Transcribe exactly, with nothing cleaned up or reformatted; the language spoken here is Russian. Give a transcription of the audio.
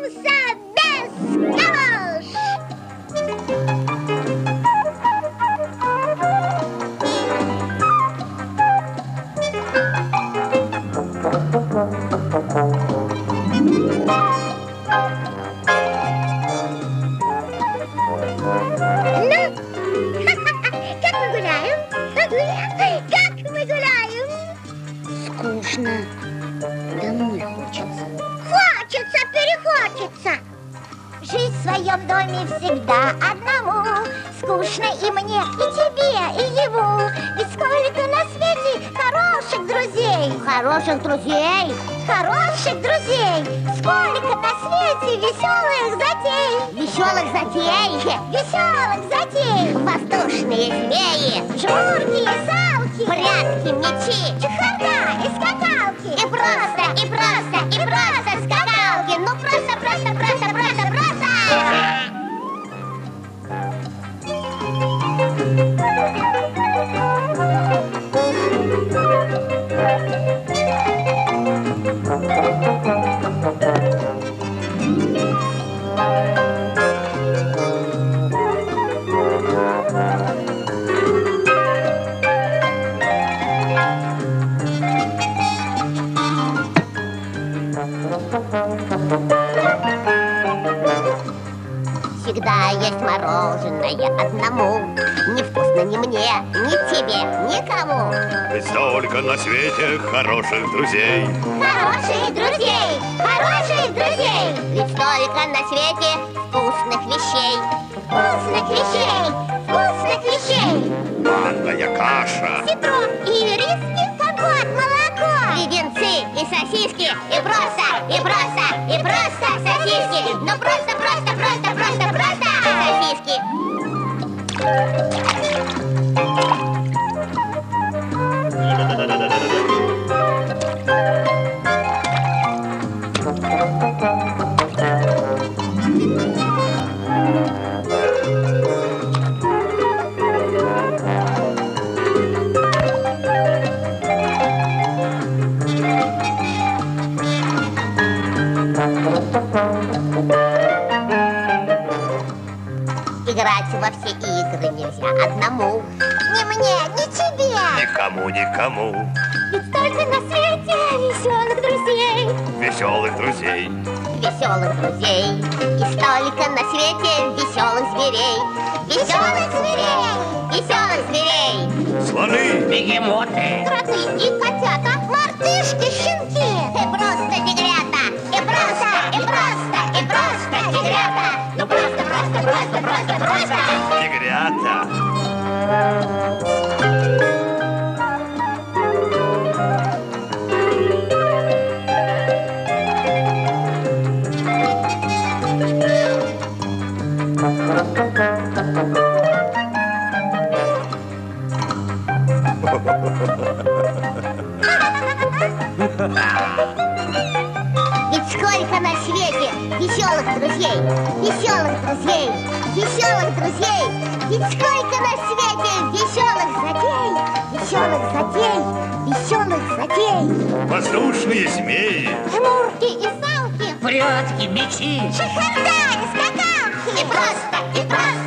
обойдемся без галош. Ну, как мы гуляем? Как мы гуляем? Скучно. Домой хочется. Хочется, перехочется. Жить в своем доме всегда одному. Скучно и мне, и тебе, и ему. Ведь сколько на свете хороших друзей. Хороших друзей. Хороших друзей. Сколько на свете веселых затей. Веселых затей. Веселых затей. Воздушные змеи. Жмурки и салки. Прятки, мечи. Чехарда и скакалки. И просто, и просто, и просто скакалки. Ну просто, просто, просто, просто, просто. Всегда есть мороженое одному. Невкусно ни мне, ни тебе, никому. Ведь столько на свете хороших друзей. Хороших друзей, хороших друзей. Ведь столько на свете вкусных вещей. Вкусных вещей, вкусных вещей. Манная каша. Ситро и риски, компот, молоко. Леденцы и сосиски. И просто, и просто, и просто сосиски. Ну просто, просто, просто, просто, просто сосиски. Играть во все игры нельзя одному. Ни мне, ни тебе. Никому, никому. Ведь столько на свете веселых друзей. Веселых друзей. Веселых друзей. И столько на свете веселых зверей. Веселых зверей. Веселых зверей. Слоны. Бегемоты. Кроты и котята. Мартышки, щенки. И просто тигрята. И просто, и просто, и просто тигрята. Ну просто, просто, просто, просто, просто. Тигрята. Ведь сколько на свете веселых друзей, веселых друзей, веселых друзей. Ведь сколько на свете веселых затей, веселых затей, веселых затей. Воздушные змеи. Жмурки и салки. Прятки, мечи. Чехарда и скакалки. И просто, и просто.